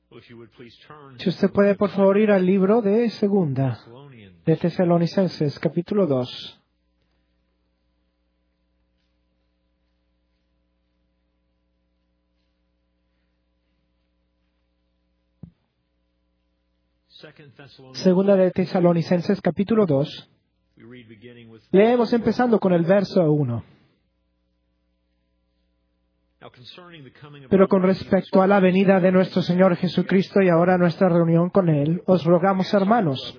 Si usted puede, por favor, ir al libro de Segunda de Tesalonicenses, capítulo 2. Segunda de Tesalonicenses, capítulo 2. Leemos empezando con el verso 1. Pero con respecto a la venida de nuestro Señor Jesucristo y ahora nuestra reunión con Él, os rogamos, hermanos,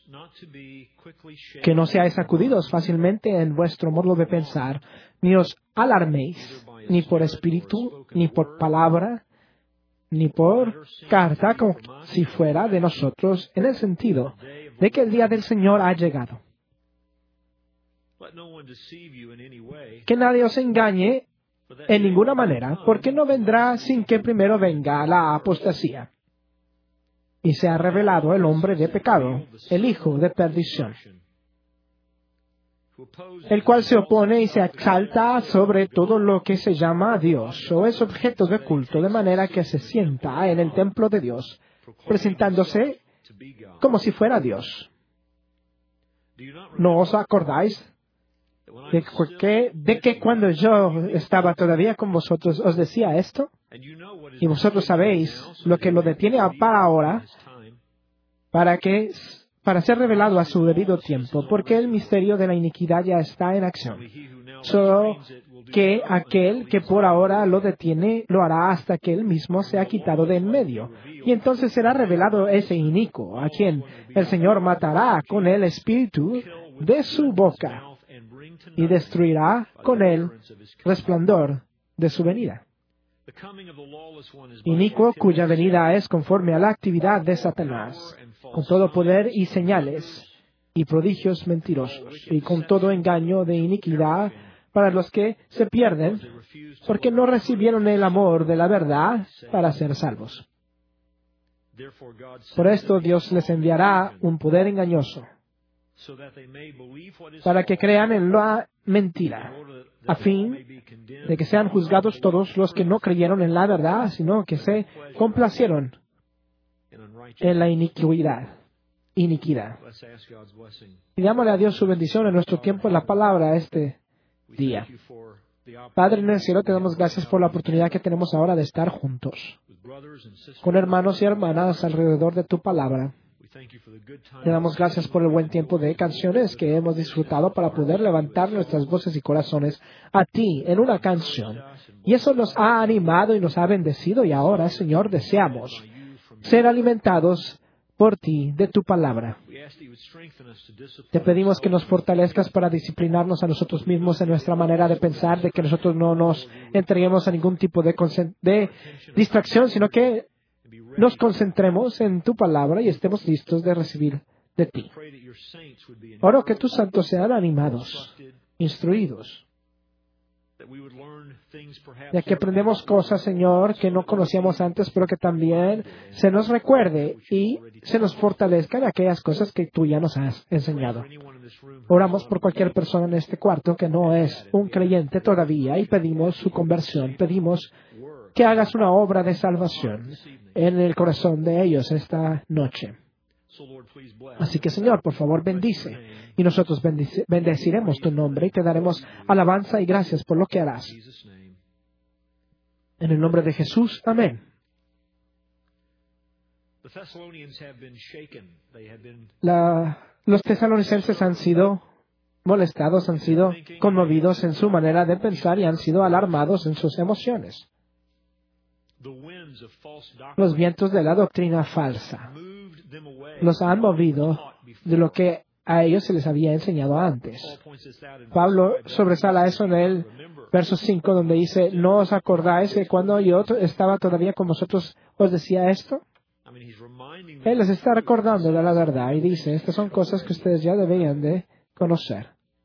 que no seáis sacudidos fácilmente en vuestro modo de pensar, ni os alarméis, ni por espíritu, ni por palabra, ni por carta, como si fuera de nosotros, en el sentido de que el día del Señor ha llegado. Que nadie os engañe en ninguna manera, porque no vendrá sin que primero venga la apostasía y se ha revelado el hombre de pecado, el hijo de perdición, el cual se opone y se exalta sobre todo lo que se llama Dios o es objeto de culto, de manera que se sienta en el templo de Dios, presentándose como si fuera Dios. ¿No os acordáis de que cuando yo estaba todavía con vosotros os decía esto? Y vosotros sabéis lo que lo detiene para ahora, para ser revelado a su debido tiempo, porque el misterio de la iniquidad ya está en acción. Solo que aquel que por ahora lo detiene lo hará hasta que él mismo sea quitado de en medio. Y entonces será revelado ese inicuo, a quien el Señor matará con el espíritu de su boca y destruirá con el resplandor de su venida. Inicuo, cuya venida es conforme a la actividad de Satanás, con todo poder y señales y prodigios mentirosos, y con todo engaño de iniquidad para los que se pierden, porque no recibieron el amor de la verdad para ser salvos. Por esto Dios les enviará un poder engañoso, para que crean en la mentira, a fin de que sean juzgados todos los que no creyeron en la verdad, sino que se complacieron en la iniquidad. Pidámosle a Dios su bendición en nuestro tiempo en la palabra este día. Padre en el cielo, te damos gracias por la oportunidad que tenemos ahora de estar juntos, con hermanos y hermanas alrededor de tu palabra. Te damos gracias por el buen tiempo de canciones que hemos disfrutado para poder levantar nuestras voces y corazones a ti en una canción. Y eso nos ha animado y nos ha bendecido. Y ahora, Señor, deseamos ser alimentados por ti de tu palabra. Te pedimos que nos fortalezcas para disciplinarnos a nosotros mismos en nuestra manera de pensar, de que nosotros no nos entreguemos a ningún tipo de distracción, sino que nos concentremos en tu palabra y estemos listos de recibir de ti. Oro que tus santos sean animados, instruidos, ya que aprendemos cosas, Señor, que no conocíamos antes, pero que también se nos recuerde y se nos fortalezcan aquellas cosas que tú ya nos has enseñado. Oramos por cualquier persona en este cuarto que no es un creyente todavía y pedimos su conversión. Pedimos que hagas una obra de salvación en el corazón de ellos esta noche. Así que, Señor, por favor, bendice. Y nosotros bendeciremos tu nombre y te daremos alabanza y gracias por lo que harás. En el nombre de Jesús, amén. Los tesalonicenses han sido molestados, han sido conmovidos en su manera de pensar y han sido alarmados en sus emociones. Los vientos de la doctrina falsa los han movido de lo que a ellos se les había enseñado antes. Pablo sobresala eso en el verso 5, donde dice, ¿no os acordáis que cuando yo estaba todavía con vosotros os decía esto? Él les está recordando de la verdad y dice, estas son cosas que ustedes ya deberían de conocer.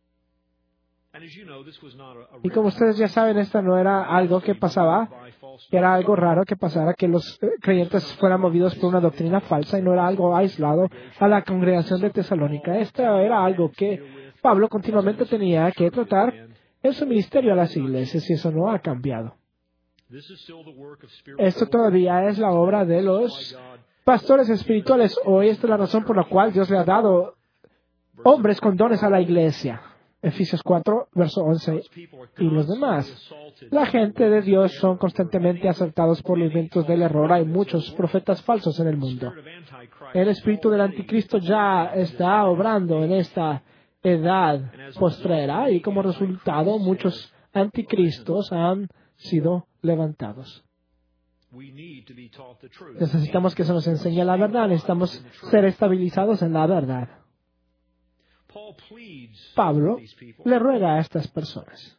Y como ustedes ya saben, esto no era algo que pasaba, era algo raro que pasara, que los creyentes fueran movidos por una doctrina falsa y no era algo aislado a la congregación de Tesalónica. Esto era algo que Pablo continuamente tenía que tratar en su ministerio a las iglesias y eso no ha cambiado. Esto todavía es la obra de los pastores espirituales hoy. Esta es la razón por la cual Dios le ha dado hombres con dones a la iglesia. Efesios 4, verso 11 y los demás. La gente de Dios son constantemente asaltados por los vientos del error. Hay muchos profetas falsos en el mundo. El espíritu del anticristo ya está obrando en esta edad postrera y como resultado muchos anticristos han sido levantados. Necesitamos que se nos enseñe la verdad. Necesitamos ser estabilizados en la verdad. Pablo le ruega a estas personas.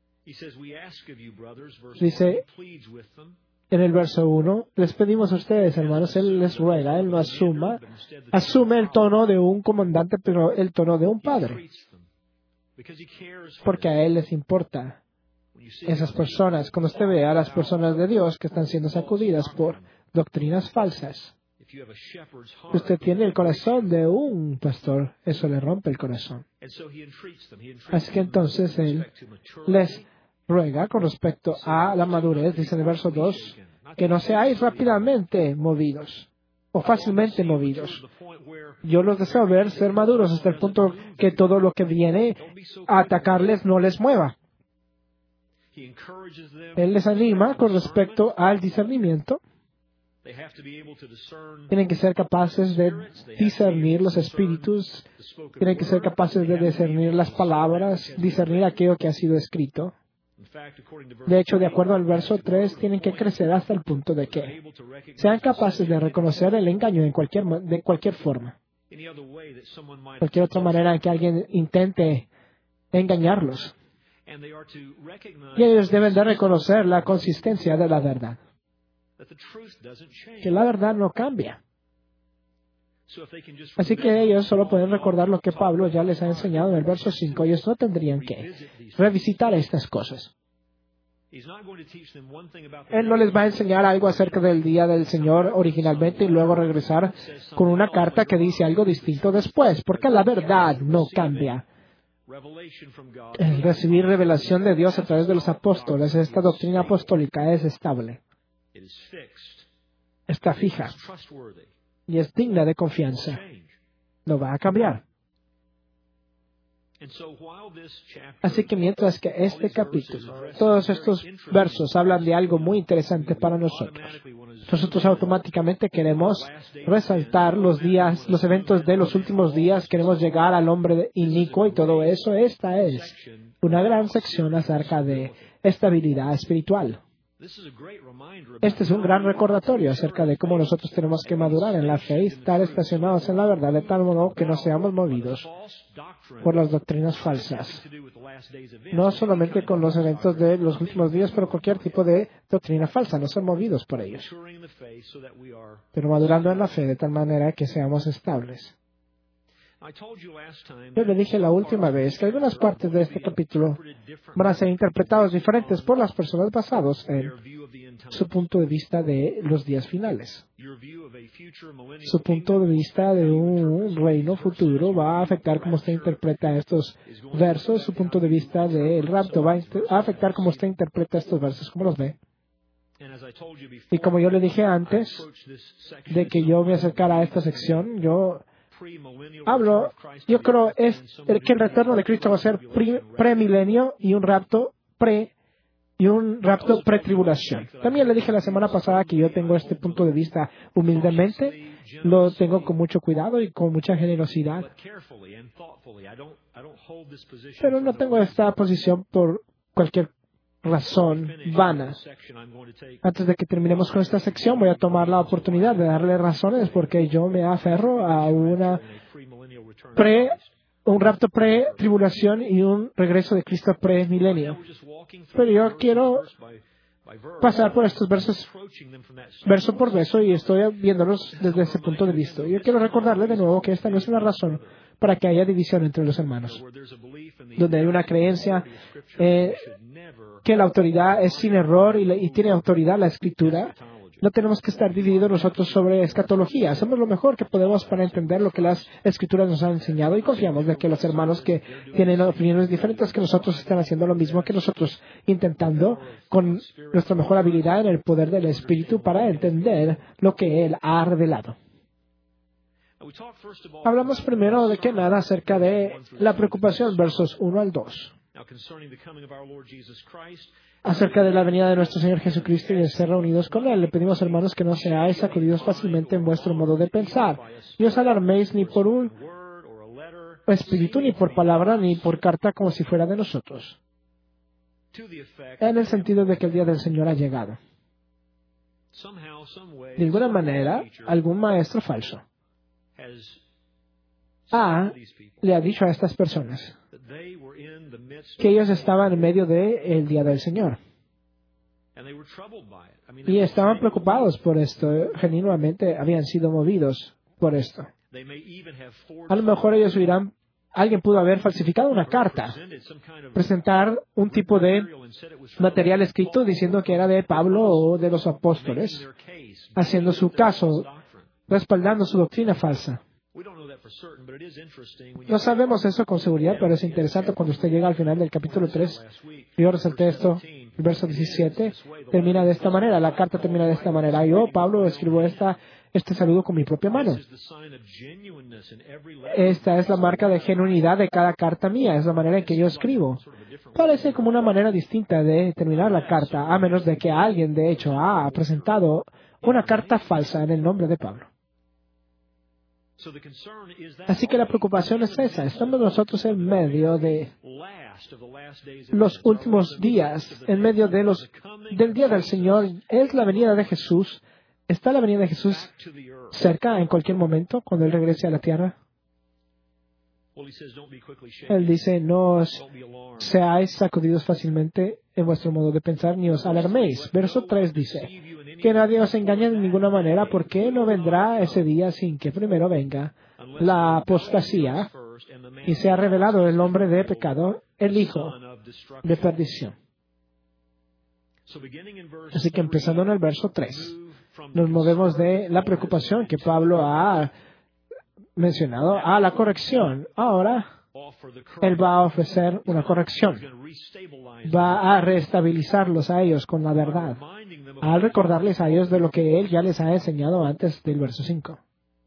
Dice en el verso 1, les pedimos a ustedes, hermanos, él les ruega, él no asume el tono de un comandante, pero el tono de un padre. Porque a él les importa esas personas. Cuando usted ve a las personas de Dios que están siendo sacudidas por doctrinas falsas, usted tiene el corazón de un pastor, eso le rompe el corazón. Así que entonces él les ruega con respecto a la madurez, dice en el verso 2, que no seáis rápidamente movidos o fácilmente movidos. Yo los deseo ver ser maduros hasta el punto que todo lo que viene a atacarles no les mueva. Él les anima con respecto al discernimiento. Tienen que ser capaces de discernir los espíritus, tienen que ser capaces de discernir las palabras, discernir aquello que ha sido escrito. De hecho, de acuerdo al verso 3, tienen que crecer hasta el punto de que sean capaces de reconocer el engaño de cualquier forma. Cualquier otra manera en que alguien intente engañarlos. Y ellos deben de reconocer la consistencia de la verdad. Que la verdad no cambia. Así que ellos solo pueden recordar lo que Pablo ya les ha enseñado en el verso 5. Ellos no tendrían que revisitar estas cosas. Él no les va a enseñar algo acerca del día del Señor originalmente y luego regresar con una carta que dice algo distinto después, porque la verdad no cambia. El recibir revelación de Dios a través de los apóstoles, esta doctrina apostólica es estable. Está fija y es digna de confianza. No va a cambiar. Así que mientras que este capítulo, todos estos versos hablan de algo muy interesante para nosotros automáticamente queremos resaltar los eventos de los últimos días, queremos llegar al hombre inicuo y todo eso. Esta es una gran sección acerca de estabilidad espiritual. Este es un gran recordatorio acerca de cómo nosotros tenemos que madurar en la fe y estar estacionados en la verdad de tal modo que no seamos movidos por las doctrinas falsas. No solamente con los eventos de los últimos días, pero cualquier tipo de doctrina falsa, no ser movidos por ellos. Pero madurando en la fe de tal manera que seamos estables. Yo le dije la última vez que algunas partes de este capítulo van a ser interpretadas diferentes por las personas basadas en su punto de vista de los días finales. Su punto de vista de un reino futuro va a afectar cómo usted interpreta estos versos. Su punto de vista del rapto va a afectar cómo usted interpreta estos versos, cómo los ve. Y como yo le dije antes de que yo me acercara a esta sección, yo creo que el retorno de Cristo va a ser premilenio y un rapto pre-tribulación. También le dije la semana pasada que yo tengo este punto de vista humildemente, lo tengo con mucho cuidado y con mucha generosidad. Pero no tengo esta posición por cualquier razón vana. Antes de que terminemos con esta sección, voy a tomar la oportunidad de darle razones porque yo me aferro a un rapto pre-tribulación y un regreso de Cristo pre-milenio. Pero yo quiero pasar por estos versos, verso por verso, y estoy viéndolos desde ese punto de vista. Yo quiero recordarle de nuevo que esta no es una razón para que haya división entre los hermanos. Donde hay una creencia que la autoridad es sin error y tiene autoridad la Escritura, No tenemos que estar divididos nosotros sobre escatología. Hacemos lo mejor que podemos para entender lo que las Escrituras nos han enseñado y confiamos de que los hermanos que tienen opiniones diferentes que nosotros están haciendo lo mismo que nosotros, intentando con nuestra mejor habilidad en el poder del Espíritu para entender lo que Él ha revelado. Hablamos primero de que nada acerca de la preocupación, versos 1 al 2. Acerca de la venida de nuestro Señor Jesucristo y de ser reunidos con Él, le pedimos, hermanos, que no seáis sacudidos fácilmente en vuestro modo de pensar, ni os alarméis ni por un espíritu, ni por palabra, ni por carta como si fuera de nosotros, en el sentido de que el día del Señor ha llegado. De alguna manera, algún maestro falso le ha dicho a estas personas que ellos estaban en medio del día del Señor. Y estaban preocupados por esto. Genuinamente habían sido movidos por esto. A lo mejor alguien pudo haber falsificado una carta, presentar un tipo de material escrito diciendo que era de Pablo o de los apóstoles, haciendo su caso, respaldando su doctrina falsa. No sabemos eso con seguridad, pero es interesante cuando usted llega al final del capítulo 3. Yo resalté esto, el verso 17, termina de esta manera, la carta termina de esta manera. Yo, Pablo, escribo este saludo con mi propia mano. Esta es la marca de genuinidad de cada carta mía, es la manera en que yo escribo. Parece como una manera distinta de terminar la carta, a menos de que alguien, de hecho, ha presentado una carta falsa en el nombre de Pablo. Así que la preocupación es esa. Estamos nosotros en medio de los últimos días, en medio del día del Señor. Es la venida de Jesús. ¿Está la venida de Jesús cerca en cualquier momento cuando Él regrese a la tierra? Él dice, no os seáis sacudidos fácilmente en vuestro modo de pensar, ni os alarméis. Verso 3 dice, que nadie os engañe de ninguna manera, porque no vendrá ese día sin que primero venga la apostasía y sea revelado el hombre de pecado, el hijo de perdición. Así que empezando en el verso 3, nos movemos de la preocupación que Pablo ha mencionado a la corrección. Ahora, Él va a ofrecer una corrección. Va a reestabilizarlos a ellos con la verdad, al recordarles a ellos de lo que Él ya les ha enseñado antes del verso 5.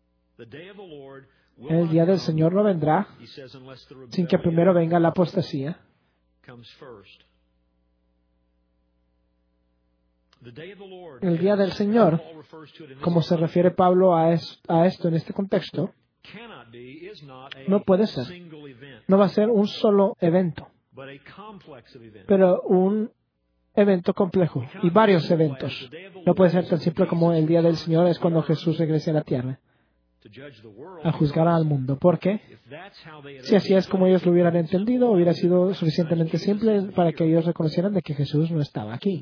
El día del Señor no vendrá sin que primero venga la apostasía. El día del Señor, como se refiere Pablo a esto en este contexto, no puede ser. No va a ser un solo evento, pero un evento complejo y varios eventos. No puede ser tan simple como el día del Señor es cuando Jesús regrese a la tierra a juzgar al mundo. ¿Por qué? Si así es como ellos lo hubieran entendido, hubiera sido suficientemente simple para que ellos reconocieran de que Jesús no estaba aquí.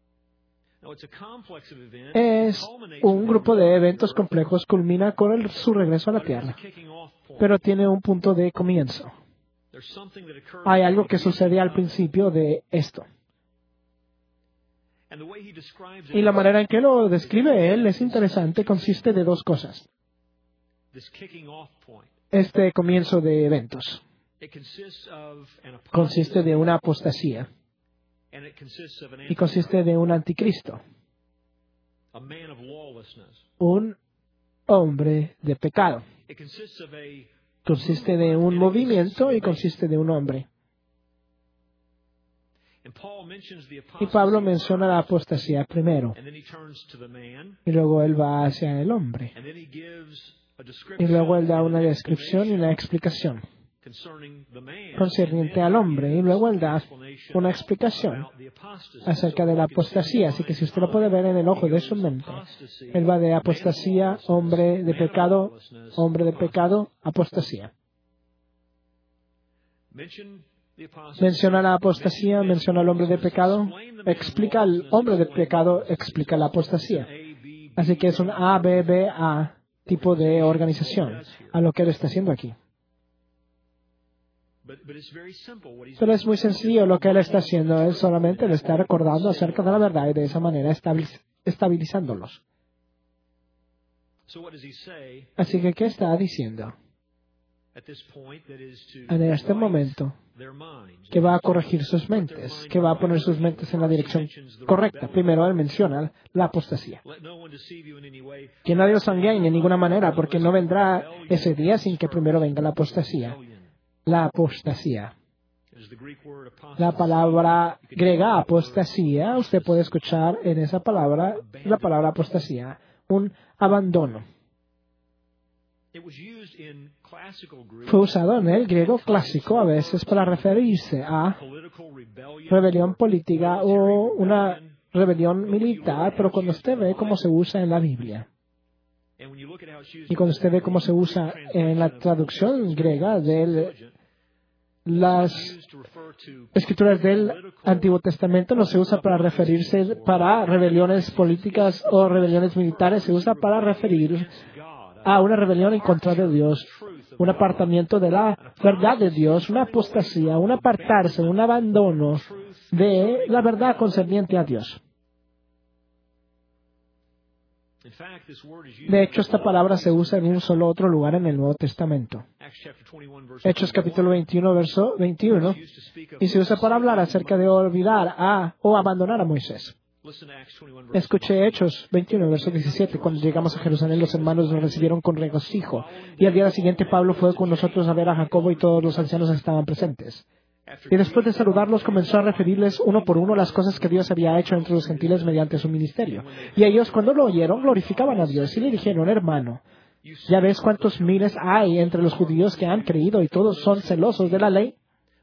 Es un grupo de eventos complejos, culmina con su regreso a la tierra, pero tiene un punto de comienzo. Hay algo que sucede al principio de esto. Y la manera en que lo describe él es interesante, consiste de dos cosas. Este comienzo de eventos consiste de una apostasía y consiste de un anticristo, un hombre de pecado. Consiste de un movimiento y consiste de un hombre. Y Pablo menciona la apostasía primero, y luego él va hacia el hombre, y luego él da una descripción y una explicación concerniente al hombre, y luego él da una explicación acerca de la apostasía. Así que si usted lo puede ver en el ojo de su mente, él va de apostasía, hombre de pecado, apostasía. Menciona la apostasía, menciona al hombre de pecado, explica al hombre de pecado, explica la apostasía. Así que es un ABBA tipo de organización a lo que él está haciendo aquí. Pero es muy sencillo lo que él está haciendo. Él solamente le está recordando acerca de la verdad y de esa manera estabilizándolos. Así que, ¿qué está diciendo? En este momento, que va a corregir sus mentes, que va a poner sus mentes en la dirección correcta. Primero, él menciona la apostasía. Que nadie os engañe de ninguna manera, porque no vendrá ese día sin que primero venga la apostasía. La apostasía. La palabra griega apostasía, usted puede escuchar en esa palabra, la palabra apostasía, un abandono. Fue usado en el griego clásico a veces para referirse a rebelión política o una rebelión militar, pero cuando usted ve cómo se usa en la Biblia, y cuando usted ve cómo se usa en la traducción griega de las escrituras del Antiguo Testamento, no se usa para referirse para rebeliones políticas o rebeliones militares, se usa para referir a una rebelión en contra de Dios, un apartamiento de la verdad de Dios, una apostasía, un apartarse, un abandono de la verdad concerniente a Dios. De hecho, esta palabra se usa en un solo otro lugar en el Nuevo Testamento. Hechos capítulo 21, verso 21, y se usa para hablar acerca de olvidar o abandonar a Moisés. Escuché Hechos 21, verso 17. Cuando llegamos a Jerusalén, los hermanos nos recibieron con regocijo. Y al día siguiente, Pablo fue con nosotros a ver a Jacobo y todos los ancianos estaban presentes. Y después de saludarlos, comenzó a referirles uno por uno las cosas que Dios había hecho entre los gentiles mediante su ministerio. Y ellos, cuando lo oyeron, glorificaban a Dios y le dijeron, hermano, ¿ya ves cuántos miles hay entre los judíos que han creído y todos son celosos de la ley?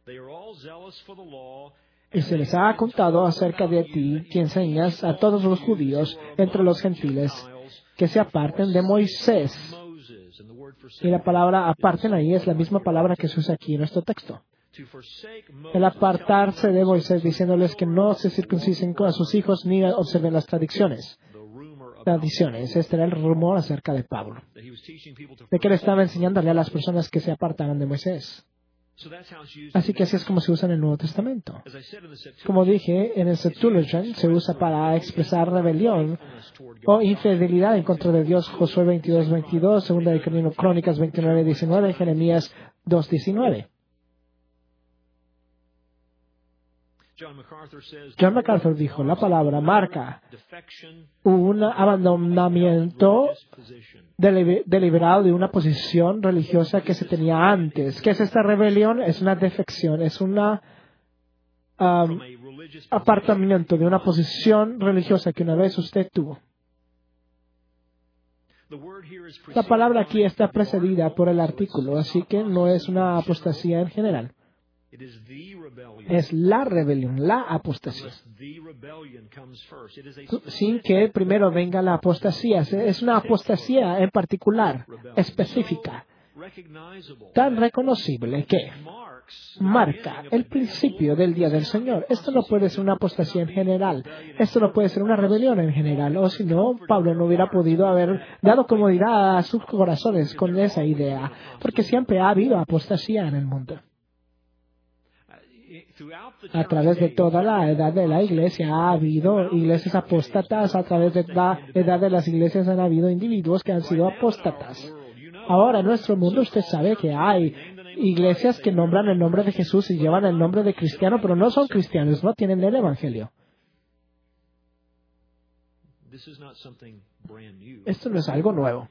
Y se les ha contado acerca de ti que enseñas a todos los judíos entre los gentiles que se aparten de Moisés. Y la palabra aparten ahí es la misma palabra que se usa aquí en nuestro texto. El apartarse de Moisés diciéndoles que no se circuncisen a sus hijos ni observen las tradiciones. Este era el rumor acerca de Pablo. De que él estaba enseñándole a las personas que se apartaran de Moisés. Así que así es como se usa en el Nuevo Testamento. Como dije, en el Septuagint se usa para expresar rebelión o infidelidad en contra de Dios. Josué 22, 22, Segunda de Crónicas 29, 19, Jeremías 2, 19. John MacArthur dijo, la palabra marca un abandonamiento deliberado de una posición religiosa que se tenía antes. ¿Qué es esta rebelión? Es una defección, es un apartamiento de una posición religiosa que una vez usted tuvo. La palabra aquí está precedida por el artículo, así que no es una apostasía en general. Es la rebelión, la apostasía. Sin que primero venga la apostasía. Es una apostasía en particular, específica, tan reconocible que marca el principio del día del Señor. Esto no puede ser una apostasía en general. Esto no puede ser una rebelión en general. O si no, Pablo no hubiera podido haber dado comodidad a sus corazones con esa idea. Porque siempre ha habido apostasía en el mundo. A través de toda la edad de la iglesia ha habido iglesias apóstatas. A través de la edad de las iglesias han habido individuos que han sido apóstatas. Ahora, en nuestro mundo, usted sabe que hay iglesias que nombran el nombre de Jesús y llevan el nombre de cristiano, pero no son cristianos, no tienen el evangelio. Esto no es algo nuevo.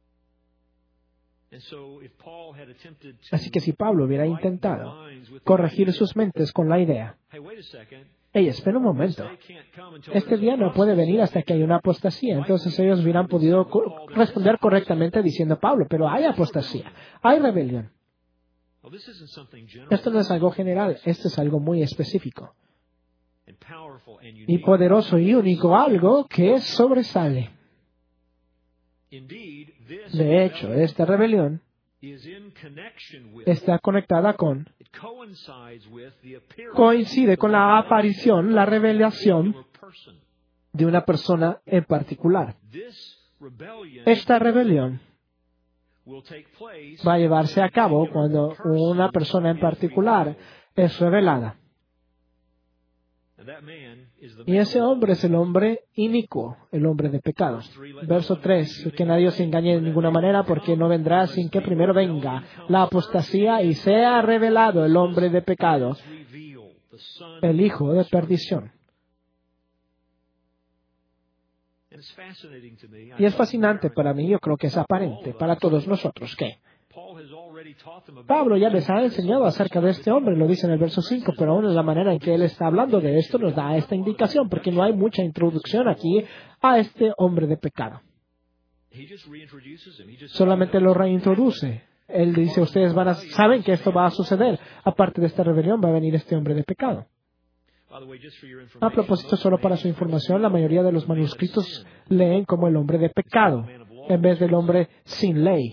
Así que si Pablo hubiera intentado corregir sus mentes con la idea, hey, espera un momento, este día no puede venir hasta que haya una apostasía, entonces ellos hubieran podido responder correctamente diciendo, Pablo, pero hay apostasía, hay rebelión. Esto no es algo general, esto es algo muy específico. Y poderoso y único, algo que sobresale. De hecho, esta rebelión está conectada coincide con la aparición, la revelación de una persona en particular. Esta rebelión va a llevarse a cabo cuando una persona en particular es revelada. Y ese hombre es el hombre inicuo, el hombre de pecado. Verso 3, que nadie os engañe de ninguna manera, porque no vendrá sin que primero venga la apostasía y sea revelado el hombre de pecado, el hijo de perdición. Y es fascinante para mí, yo creo que es aparente para todos nosotros, que Pablo ya les ha enseñado acerca de este hombre, lo dice en el verso 5, pero aún en la manera en que él está hablando de esto nos da esta indicación, porque no hay mucha introducción aquí a este hombre de pecado. Solamente lo reintroduce. Él dice, ustedes saben que esto va a suceder. Aparte de esta rebelión va a venir este hombre de pecado. A propósito, solo para su información, la mayoría de los manuscritos leen como el hombre de pecado, en vez del hombre sin ley.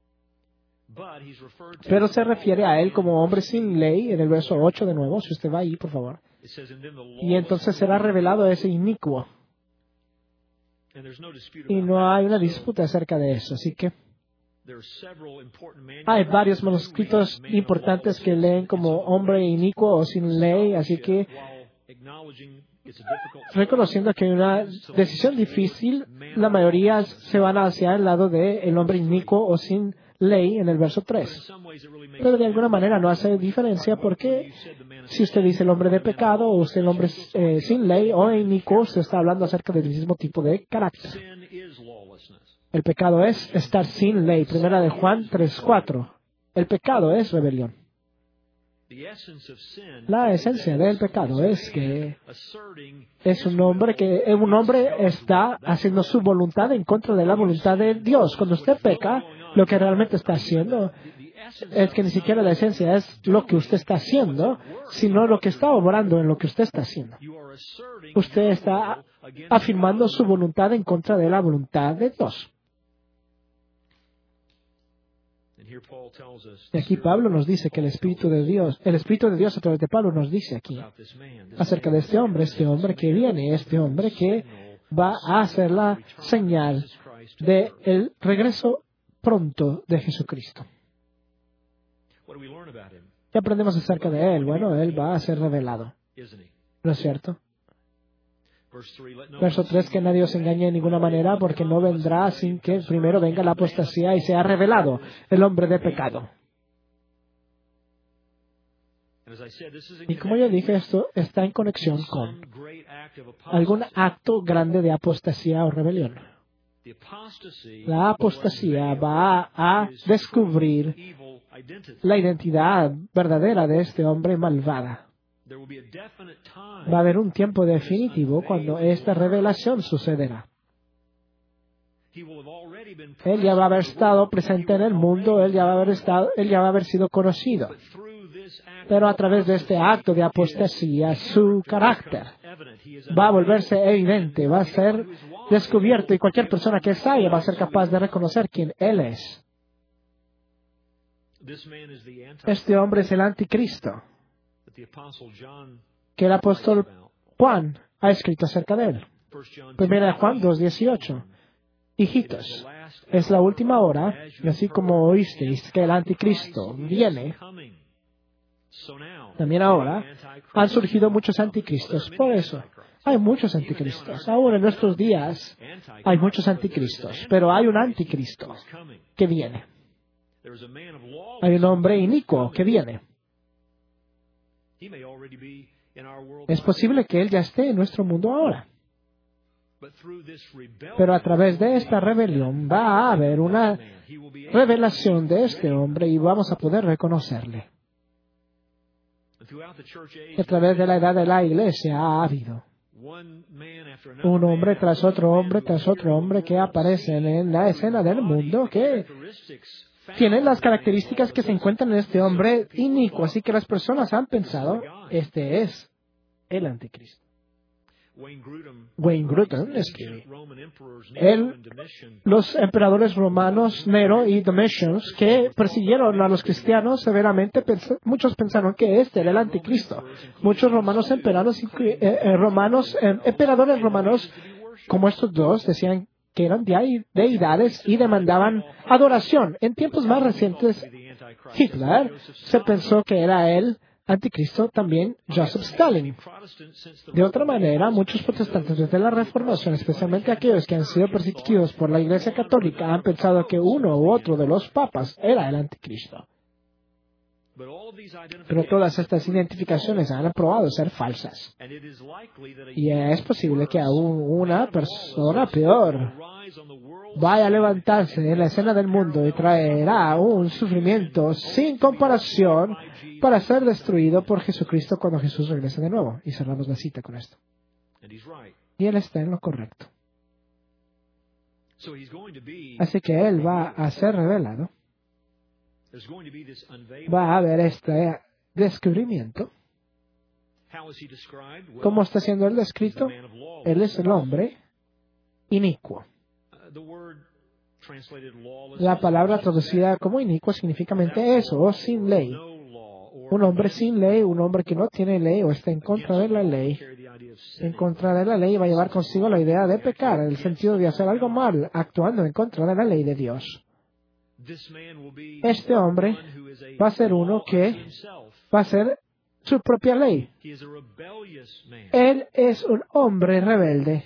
Pero se refiere a él como hombre sin ley en el verso 8 de nuevo, si usted va ahí, por favor. Y entonces será revelado ese inicuo. Y no hay una disputa acerca de eso, así que hay varios manuscritos importantes que leen como hombre inicuo o sin ley, así que reconociendo que hay una decisión difícil, la mayoría se van hacia el lado del hombre inicuo o sin ley en el verso 3. Pero de alguna manera no hace diferencia porque si usted dice el hombre de pecado o usted el hombre sin ley o inicuo, se está hablando acerca del mismo tipo de carácter. El pecado es estar sin ley. Primera de Juan 3:4. El pecado es rebelión. La esencia del pecado es que es un hombre está haciendo su voluntad en contra de la voluntad de Dios. Cuando usted peca, lo que realmente está haciendo es que ni siquiera la esencia es lo que usted está haciendo, sino lo que está obrando en lo que usted está haciendo. Usted está afirmando su voluntad en contra de la voluntad de Dios. Y aquí Pablo nos dice que el Espíritu de Dios a través de Pablo nos dice aquí acerca de este hombre que viene, este hombre que va a hacer la señal del regreso pronto de Jesucristo. ¿Qué aprendemos acerca de él? Bueno, él va a ser revelado. ¿No es cierto? Verso 3, que nadie os engañe de ninguna manera, porque no vendrá sin que primero venga la apostasía y sea revelado el hombre de pecado. Y como yo dije, esto está en conexión con algún acto grande de apostasía o rebelión. La apostasía va a descubrir la identidad verdadera de este hombre malvada. Va a haber un tiempo definitivo cuando esta revelación sucederá. Él ya va a haber estado presente en el mundo, él ya va a haber sido conocido. Pero a través de este acto de apostasía, su carácter va a volverse evidente, va a ser descubierto y cualquier persona que sabe va a ser capaz de reconocer quién él es. Este hombre es el anticristo que el apóstol Juan ha escrito acerca de él. Primera de Juan 2:18. Hijitos, es la última hora, y así como oísteis que el anticristo viene, también ahora han surgido muchos anticristos. Por eso, hay muchos anticristos. Aún en nuestros días hay muchos anticristos, pero hay un anticristo que viene. Hay un hombre inicuo que viene. Es posible que él ya esté en nuestro mundo ahora. Pero a través de esta rebelión va a haber una revelación de este hombre y vamos a poder reconocerle. A través de la edad de la iglesia ha habido un hombre tras otro hombre que aparecen en la escena del mundo que tienen las características que se encuentran en este hombre inicuo. Así que las personas han pensado, este es el anticristo. Wayne Grudem escribe, los emperadores romanos, Nero y Domitian, que persiguieron a los cristianos severamente, muchos pensaron que este era el anticristo. Muchos emperadores romanos, como estos dos, decían que eran deidades y demandaban adoración. En tiempos más recientes, Hitler se pensó que era el anticristo también Joseph Stalin. De otra manera, muchos protestantes desde la Reformación, especialmente aquellos que han sido perseguidos por la Iglesia Católica, han pensado que uno u otro de los papas era el anticristo. Pero todas estas identificaciones han probado ser falsas. Y es posible que aún una persona peor vaya a levantarse en la escena del mundo y traerá un sufrimiento sin comparación para ser destruido por Jesucristo cuando Jesús regrese de nuevo. Y cerramos la cita con esto. Y Él está en lo correcto. Así que Él va a ser revelado. Va a haber este descubrimiento. ¿Cómo está siendo Él descrito? Él es el hombre inicuo. La palabra traducida como inicuo significa eso, o sin ley. Un hombre sin ley, un hombre que no tiene ley o está en contra de la ley. En contra de la ley va a llevar consigo la idea de pecar, en el sentido de hacer algo mal, actuando en contra de la ley de Dios. Este hombre va a ser uno que va a ser su propia ley. Él es un hombre rebelde.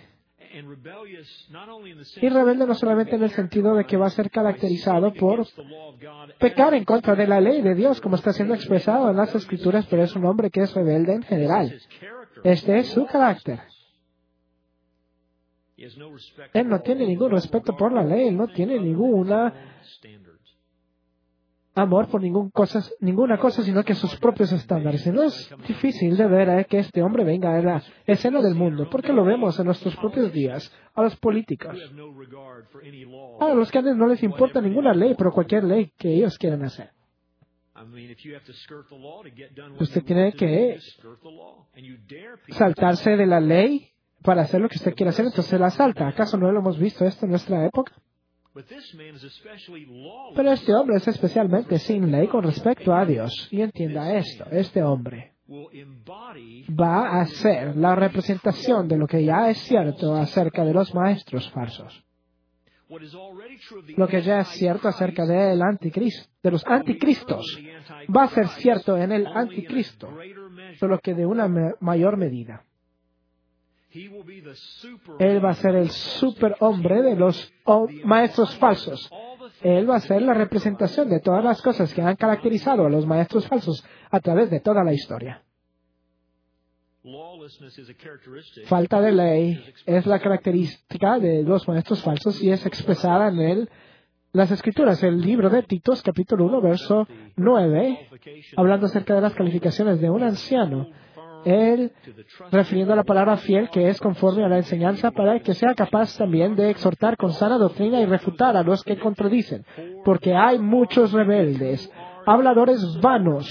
Y rebelde no solamente en el sentido de que va a ser caracterizado por pecar en contra de la ley de Dios, como está siendo expresado en las Escrituras, pero es un hombre que es rebelde en general. Este es su carácter. Él no tiene ningún respeto por la ley, él no tiene ninguna amor por ninguna cosa, sino que sus propios estándares. Y no es difícil de ver que este hombre venga a la escena del mundo, porque lo vemos en nuestros propios días, a los políticos, a los que no les importa ninguna ley, pero cualquier ley que ellos quieran hacer. Usted tiene que saltarse de la ley para hacer lo que usted quiere hacer, entonces la salta. ¿Acaso no lo hemos visto esto en nuestra época? Pero este hombre es especialmente sin ley con respecto a Dios. Y entienda esto, este hombre va a ser la representación de lo que ya es cierto acerca de los maestros falsos. Lo que ya es cierto acerca del anticristo, de los anticristos, va a ser cierto en el anticristo, solo que de una mayor medida. Él va a ser el superhombre de los maestros falsos. Él va a ser la representación de todas las cosas que han caracterizado a los maestros falsos a través de toda la historia. Falta de ley es la característica de los maestros falsos y es expresada en las Escrituras. El libro de Titos, capítulo 1, verso 9, hablando acerca de las calificaciones de un anciano. Él, refiriendo a la palabra fiel, que es conforme a la enseñanza, para que sea capaz también de exhortar con sana doctrina y refutar a los que contradicen, porque hay muchos rebeldes, habladores vanos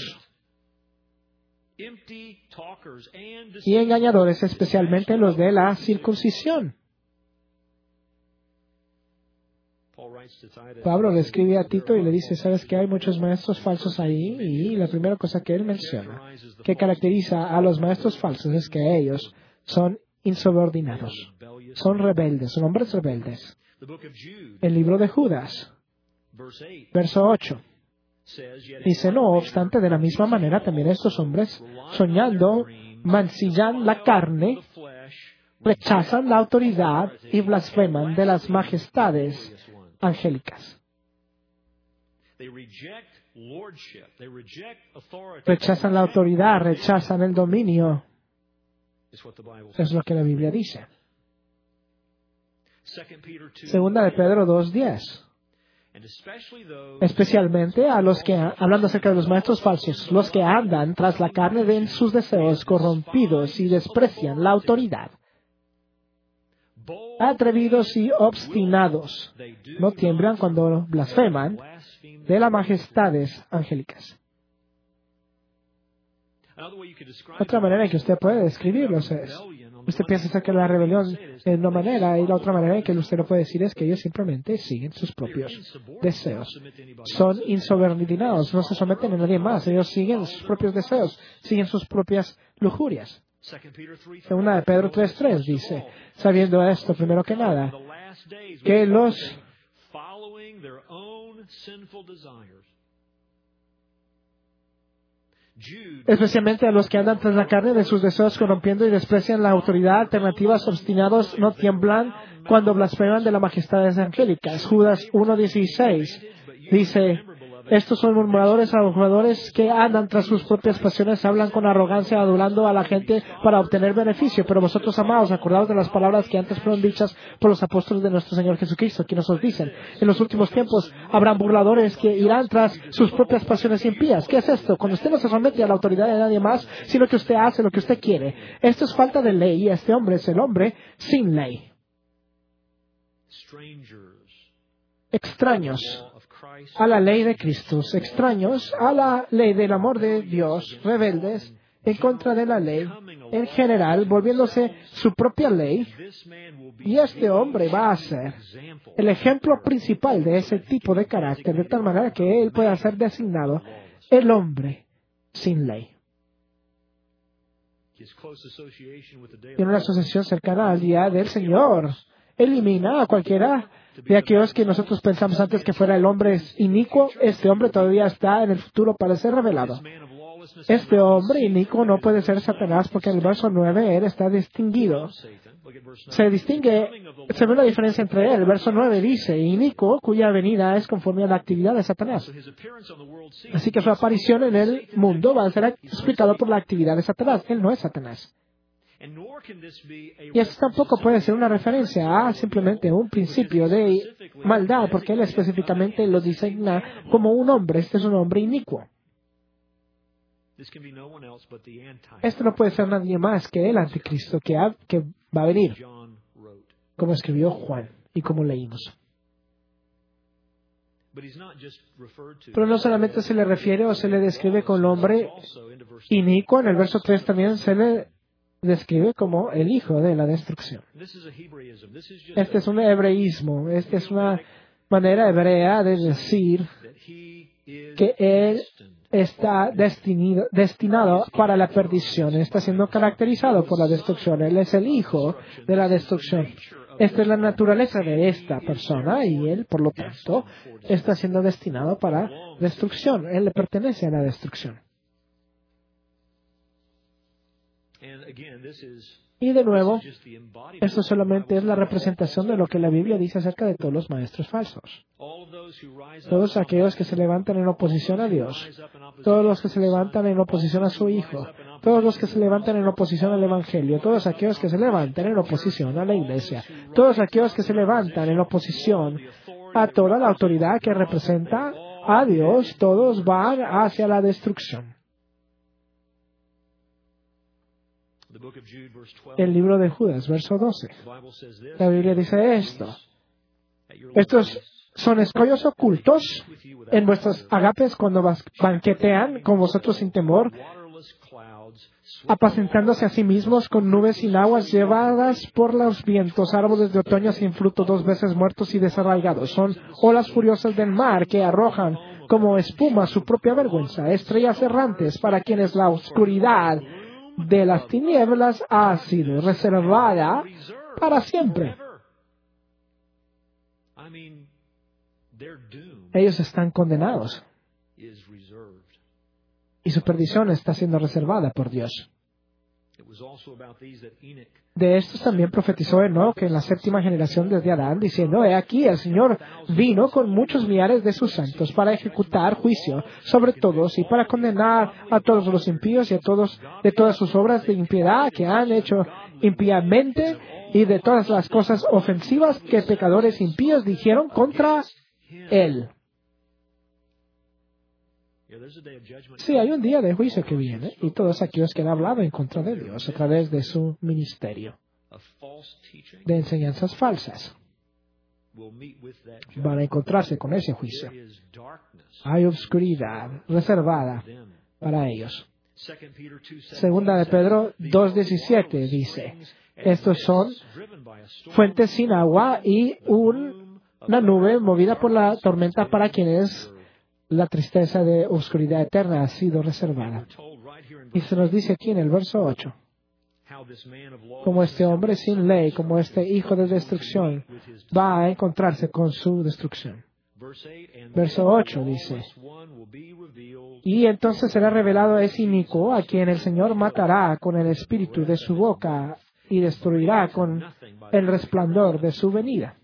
y engañadores, especialmente los de la circuncisión. Pablo le escribe a Tito y le dice, ¿sabes que hay muchos maestros falsos ahí? Y la primera cosa que él menciona, que caracteriza a los maestros falsos, es que ellos son insubordinados, son rebeldes, son hombres rebeldes. El libro de Judas, verso 8, dice, no obstante, de la misma manera también estos hombres, soñando, mancillan la carne, rechazan la autoridad y blasfeman de las majestades angélicas. Rechazan la autoridad, rechazan el dominio. Es lo que la Biblia dice. Segunda de Pedro 2:10. Especialmente a los que, hablando acerca de los maestros falsos, los que andan tras la carne de sus deseos corrompidos y desprecian la autoridad. Atrevidos y obstinados, no tiemblan cuando blasfeman de las majestades angélicas. Otra manera en que usted puede describirlos es, usted piensa acerca de la rebelión de una manera, y la otra manera en que usted lo puede decir es que ellos simplemente siguen sus propios deseos. Son insubordinados, no se someten a nadie más, ellos siguen sus propios deseos, siguen sus propias lujurias. Segunda de Pedro 3:3 dice, sabiendo esto, primero que nada, que los especialmente a los que andan tras la carne de sus deseos, corrompiendo y desprecian la autoridad, alternativas, obstinados, no tiemblan cuando blasfeman de la majestad angélicas. Judas 1:16 dice: estos son murmuradores, aduladores, que andan tras sus propias pasiones, hablan con arrogancia, adulando a la gente para obtener beneficio. Pero vosotros, amados, acordaos de las palabras que antes fueron dichas por los apóstoles de nuestro Señor Jesucristo, quienes os dicen: en los últimos tiempos habrán burladores que irán tras sus propias pasiones impías. ¿Qué es esto? Cuando usted no se somete a la autoridad de nadie más, sino que usted hace lo que usted quiere. Esto es falta de ley, y este hombre es el hombre sin ley. Extraños a la ley de Cristo, extraños a la ley del amor de Dios, rebeldes en contra de la ley en general, volviéndose su propia ley. Y este hombre va a ser el ejemplo principal de ese tipo de carácter, de tal manera que él pueda ser designado el hombre sin ley. Tiene una asociación cercana al día del Señor. Elimina a cualquiera de aquellos que nosotros pensamos antes que fuera el hombre inicuo. Este hombre todavía está en el futuro para ser revelado. Este hombre inicuo no puede ser Satanás, porque en el verso 9 él está distinguido. Se ve una diferencia entre él. El verso 9 dice: inicuo, cuya venida es conforme a la actividad de Satanás. Así que su aparición en el mundo va a ser explicado por la actividad de Satanás. Él no es Satanás. Y eso tampoco puede ser una referencia a simplemente un principio de maldad, porque él específicamente lo designa como un hombre. Este es un hombre inicuo. Esto no puede ser nadie más que el anticristo que va a venir, como escribió Juan y como leímos. Pero no solamente se le refiere o se le describe como hombre inicuo, en el verso 3 también se le describe como el hijo de la destrucción. Este es un hebreísmo, esta es una manera hebrea de decir que él está destinado para la perdición, está siendo caracterizado por la destrucción. Él es el hijo de la destrucción. Esta es la naturaleza de esta persona y él, por lo tanto, está siendo destinado para destrucción. Él le pertenece a la destrucción. Y de nuevo, esto solamente es la representación de lo que la Biblia dice acerca de todos los maestros falsos. Todos aquellos que se levantan en oposición a Dios, todos los que se levantan en oposición a su Hijo, todos los que se levantan en oposición al Evangelio, todos aquellos que se levantan en oposición a la Iglesia, todos aquellos que se levantan en oposición a toda la autoridad que representa a Dios, todos van hacia la destrucción. El libro de Judas, verso 12. La Biblia dice esto: estos son escollos ocultos en vuestros agapes cuando banquetean con vosotros sin temor, apacentándose a sí mismos con nubes sin aguas, llevadas por los vientos, árboles de otoño sin fruto, 2 veces muertos y desarraigados. Son olas furiosas del mar que arrojan como espuma su propia vergüenza, estrellas errantes para quienes la oscuridad de las tinieblas ha sido reservada para siempre. Ellos están condenados y su perdición está siendo reservada por Dios. De estos también profetizó Enoc en la 7ª generación desde Adán, diciendo: he aquí, el Señor vino con muchos millares de sus santos para ejecutar juicio sobre todos y para condenar a todos los impíos y a todos de todas sus obras de impiedad que han hecho impíamente y de todas las cosas ofensivas que pecadores impíos dijeron contra él. Sí, hay un día de juicio que viene, y todos aquellos que han hablado en contra de Dios a través de su ministerio de enseñanzas falsas van a encontrarse con ese juicio. Hay oscuridad reservada para ellos. Segunda de Pedro 2:17 dice: estos son fuentes sin agua y una nube movida por la tormenta, para quienes la tristeza de oscuridad eterna ha sido reservada. Y se nos dice aquí en el verso 8, como este hombre sin ley, como este hijo de destrucción, va a encontrarse con su destrucción. Verso 8 dice, y entonces será revelado ese inicuo a quien el Señor matará con el espíritu de su boca y destruirá con el resplandor de su venida.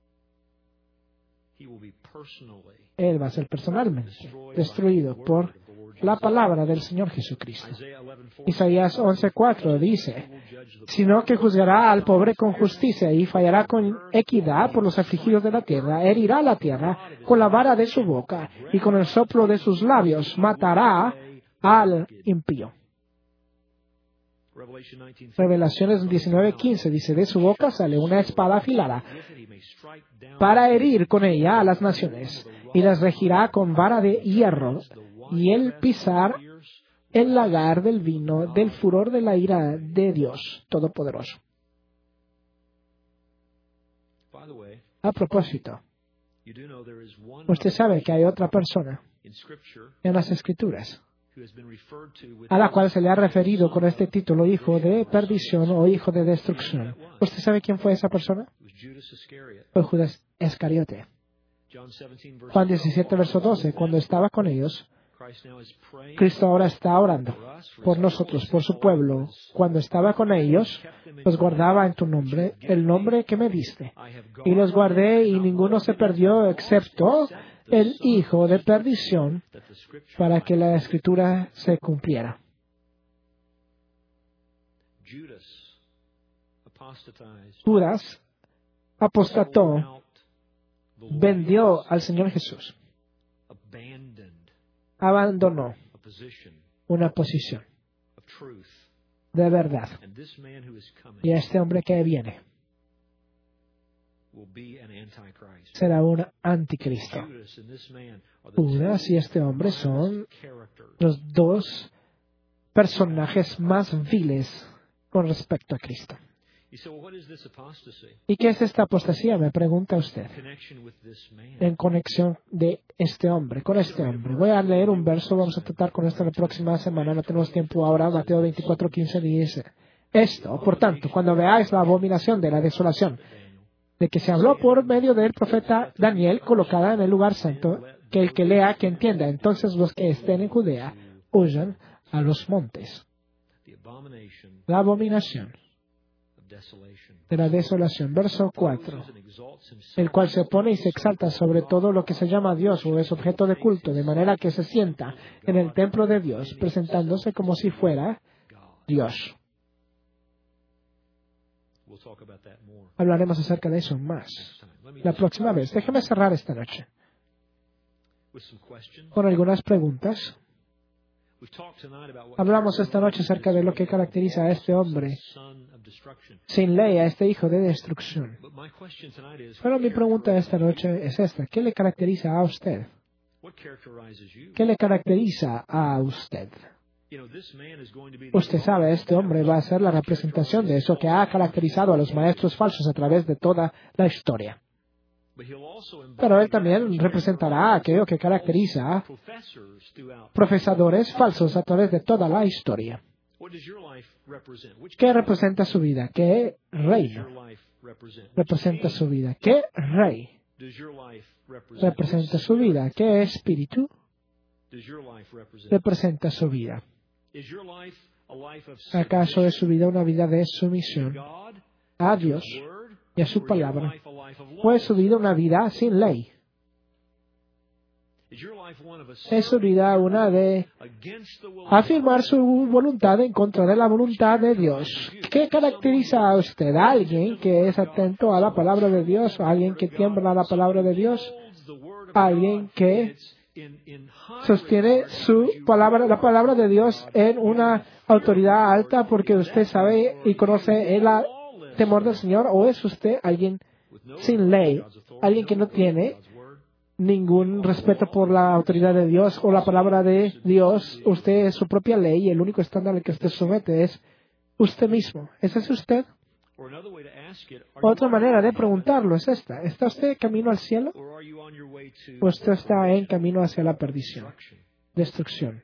Él va a ser personalmente destruido por la palabra del Señor Jesucristo. Isaías 11:4 dice, sino que juzgará al pobre con justicia y fallará con equidad por los afligidos de la tierra, herirá la tierra con la vara de su boca y con el soplo de sus labios matará al impío. Revelaciones 19:15 dice, de su boca sale una espada afilada para herir con ella a las naciones y las regirá con vara de hierro y el pisar el lagar del vino del furor de la ira de Dios Todopoderoso. A propósito, usted sabe que hay otra persona en las Escrituras a la cual se le ha referido con este título, hijo de perdición o hijo de destrucción. ¿Usted sabe quién fue esa persona? Fue Judas Iscariote. Juan 17, verso 12, cuando estaba con ellos, Cristo ahora está orando por nosotros, por su pueblo. Cuando estaba con ellos, los guardaba en tu nombre, el nombre que me diste. Y los guardé y ninguno se perdió excepto el hijo de perdición, para que la Escritura se cumpliera. Judas apostató, vendió al Señor Jesús, abandonó una posición de verdad. Y este hombre que viene será un anticristo. Judas y este hombre son los dos personajes más viles con respecto a Cristo. ¿Y qué es esta apostasía? Me pregunta usted. En conexión de este hombre, con este hombre. Voy a leer un verso, vamos a tratar con esto la próxima semana, no tenemos tiempo ahora. Mateo 24:15 dice, esto, por tanto, cuando veáis la abominación de la desolación, de que se habló por medio del profeta Daniel, colocada en el lugar santo, que el que lea, que entienda. Entonces los que estén en Judea huyan a los montes. La abominación de la desolación. Verso 4. El cual se opone y se exalta sobre todo lo que se llama Dios o es objeto de culto, de manera que se sienta en el templo de Dios, presentándose como si fuera Dios. Hablaremos acerca de eso más la próxima vez. Déjeme cerrar esta noche con algunas preguntas. Hablamos esta noche acerca de lo que caracteriza a este hombre sin ley, a este hijo de destrucción. Pero mi pregunta esta noche es esta. ¿Qué le caracteriza a usted? ¿Qué le caracteriza a usted? Usted sabe, este hombre va a ser la representación de eso que ha caracterizado a los maestros falsos a través de toda la historia. Pero él también representará aquello que caracteriza a profesadores falsos a través de toda la historia. ¿Qué representa su vida? ¿Qué reino representa su vida? ¿Qué rey representa su vida? ¿Qué espíritu representa su vida? ¿Acaso es su vida una vida de sumisión a Dios y a su palabra? ¿O es su vida una vida sin ley? ¿Es su vida una de afirmar su voluntad en contra de la voluntad de Dios? ¿Qué caracteriza a usted? ¿Alguien que es atento a la palabra de Dios? ¿Alguien que tiembla a la palabra de Dios? ¿Alguien que sostiene su palabra, la palabra de Dios en una autoridad alta porque usted sabe y conoce el temor del Señor? ¿O es usted alguien sin ley? ¿Alguien que no tiene ningún respeto por la autoridad de Dios o la palabra de Dios? Usted es su propia ley y el único estándar al que usted somete es usted mismo. ¿Ese es usted? Otra manera de preguntarlo es esta. ¿Está usted camino al cielo? ¿O usted está en camino hacia la perdición, destrucción?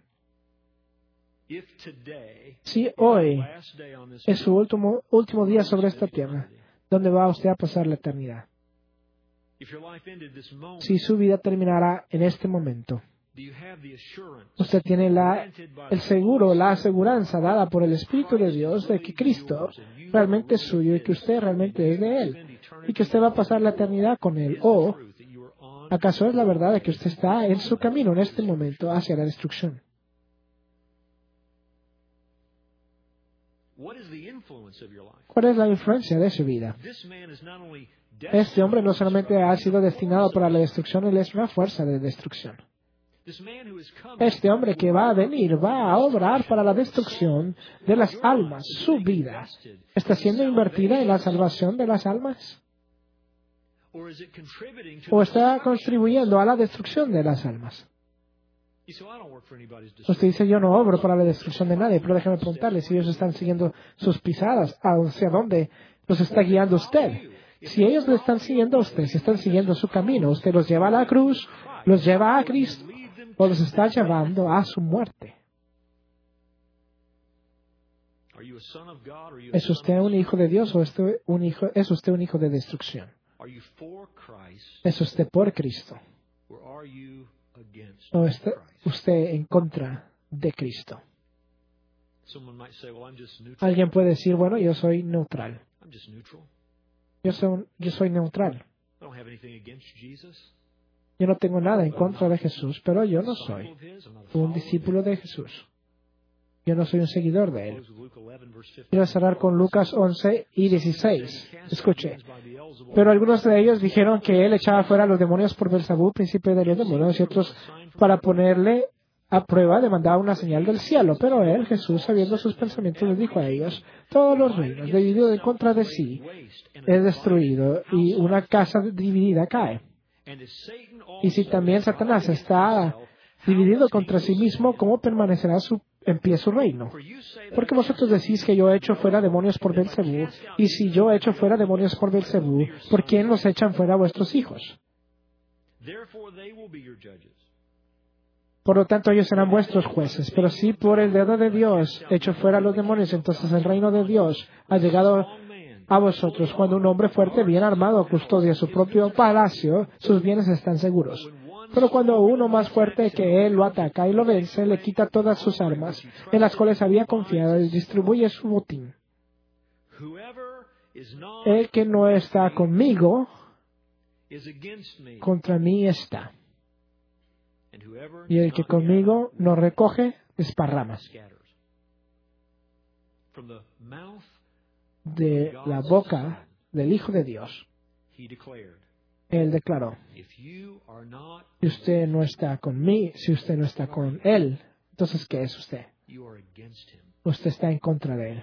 Si hoy es su último día sobre esta tierra, ¿dónde va usted a pasar la eternidad? Si su vida terminara en este momento, usted tiene el seguro, la aseguranza dada por el Espíritu de Dios de que Cristo realmente es suyo y que usted realmente es de Él y que usted va a pasar la eternidad con Él. ¿O acaso es la verdad de que usted está en su camino en este momento hacia la destrucción? ¿Cuál es la influencia de su vida? Este hombre no solamente ha sido destinado para la destrucción, él es una fuerza de destrucción. Este hombre que va a venir va a obrar para la destrucción de las almas. Su vida está siendo invertida en la salvación de las almas. ¿O está contribuyendo a la destrucción de las almas? Usted dice, yo no obro para la destrucción de nadie, pero déjame preguntarle si ellos están siguiendo sus pisadas, hacia dónde los está guiando usted. Si ellos le están siguiendo a usted, si están siguiendo su camino, usted los lleva a la cruz, los lleva a Cristo, o los está llevando a su muerte. ¿Es usted un hijo de Dios o es usted un hijo de destrucción? ¿Es usted por Cristo? ¿O está usted en contra de Cristo? Alguien puede decir, bueno, yo soy neutral. Yo soy neutral. Yo no tengo nada en contra de Jesús, pero yo no soy un discípulo de Jesús. Yo no soy un seguidor de Él. Quiero cerrar con Lucas 11 y 16. Escuche. Pero algunos de ellos dijeron que Él echaba fuera a los demonios por Beelzebú, príncipe de los demonios, y otros, para ponerle a prueba, demandaba una señal del cielo. Pero Él, Jesús, sabiendo sus pensamientos, les dijo a ellos, todos los reinos divididos en contra de sí es destruido, y una casa dividida cae. Y si también Satanás está dividido contra sí mismo, ¿cómo permanecerá en pie su reino? Porque vosotros decís que yo echo fuera demonios por Beelzebú, y si yo echo fuera demonios por Beelzebú, ¿por quién los echan fuera vuestros hijos? Por lo tanto, ellos serán vuestros jueces. Pero si por el dedo de Dios echo fuera los demonios, entonces el reino de Dios ha llegado a vosotros. Cuando un hombre fuerte, bien armado, custodia su propio palacio, sus bienes están seguros. Pero cuando uno más fuerte que él lo ataca y lo vence, le quita todas sus armas, en las cuales había confiado, y distribuye su botín. El que no está conmigo, contra mí está. Y el que conmigo no recoge, desparrama. De la boca del Hijo de Dios, Él declaró, si usted no está conmigo, si usted no está con Él, entonces ¿qué es usted? Usted está en contra de Él.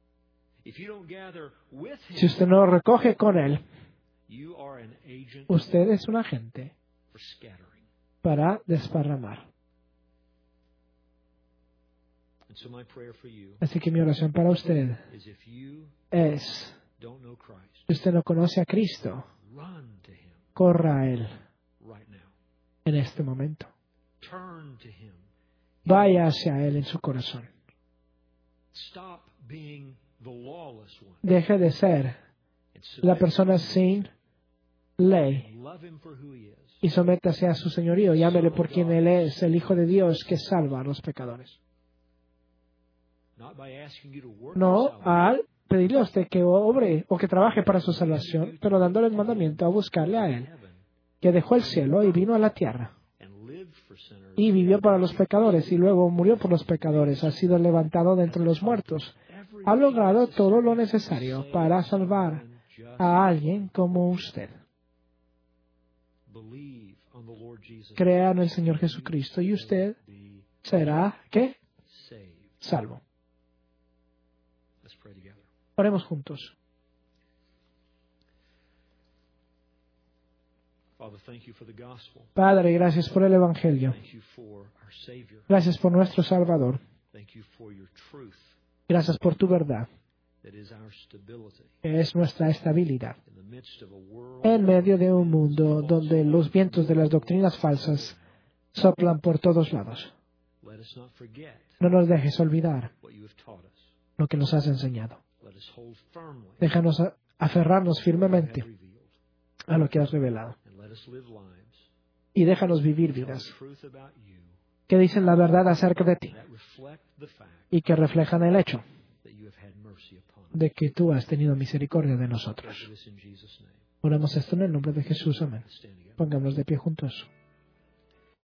Si usted no recoge con Él, usted es un agente para desparramar. Así que mi oración para usted es, si usted no conoce a Cristo, corra a Él en este momento. Vaya hacia Él en su corazón. Deje de ser la persona sin ley y sométase a su señorío. Llámele por quien Él es, el Hijo de Dios que salva a los pecadores. No al pedirle a usted que obre o que trabaje para su salvación, pero dándole el mandamiento a buscarle a Él, que dejó el cielo y vino a la tierra y vivió para los pecadores y luego murió por los pecadores, ha sido levantado de entre los muertos, ha logrado todo lo necesario para salvar a alguien como usted. Crea en el Señor Jesucristo y usted será, ¿qué? Salvo. Oremos juntos. Padre, gracias por el Evangelio. Gracias por nuestro Salvador. Gracias por tu verdad, que es nuestra estabilidad. En medio de un mundo donde los vientos de las doctrinas falsas soplan por todos lados. No nos dejes olvidar lo que nos has enseñado. Déjanos aferrarnos firmemente a lo que has revelado. y déjanos vivir vidas que dicen la verdad acerca de ti y que reflejan el hecho de que tú has tenido misericordia de nosotros. Oramos esto en el nombre de Jesús. Amén. Pongámonos de pie juntos.